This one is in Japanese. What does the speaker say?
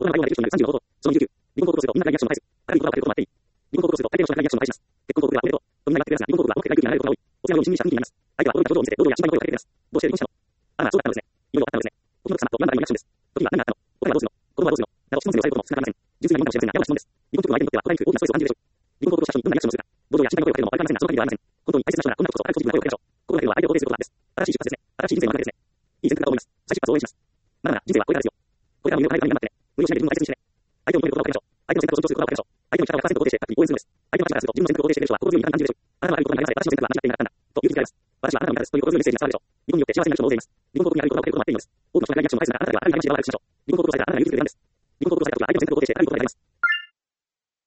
大人の内容ができる人による35放送。その29、離婚報告するとみんながリアクションを返す。ある意味言葉はこれともあっていい。離婚報告すると相手の人がリアクションを返します。結婚報告が遅れると、とみんなが言ってくれますが、離婚報告は重くて大空気が流れることが多い。お通夜の一日にした雰囲気になります。相手は驚いた表情を見せて、労働や心配の声をかけてくれます。どうして離婚したの？ああ、そうだったのですね。いよいよあったのですね。お気の毒様とマンダラのリアクションです。時には何があったの？お金はどうするの？子供はどうするの？など質問するような最後とも少なくありません。純粋な疑問かもしれませんが、やばな質問です。離婚直後の相手にとっては、お互いに大きなストレスを感じるでしょう。離婚報告した人にどんなリアクションをするか、暴動や心配の声をかけるのもわかりませんが、その限りはありません。本当に大切な人ならこんなことをあるポジティブな声をかけましょう。心がけるのは相手を肯定することなんです。新しい出発ですね。新しい人生の幕開けですね。いい選択だと思います。再出発を応援します。まだまだ人生はこれからですよ。これからも夢を叶えるために頑張ってね。無理をしないで自分を大切にしてね。相手を認めることを分かりましょう。相手の選択を尊重することを分かりましょう。相手の力を100%肯定して、応援するのです。相手の立場からすると自分の選択を肯定している人は心強いに感じるでしょう。あなたのあることに対して私の選択は間違っていなかったんだ。という気があります。私はあなたの味方です。という心強いメッセージが伝わるでしょう。離婚によって幸せな人も大勢います。離婚報告にあることが分かることもあっていいのです。多くの人がリアクションを返す中、あなたはある話で我慢しましょう。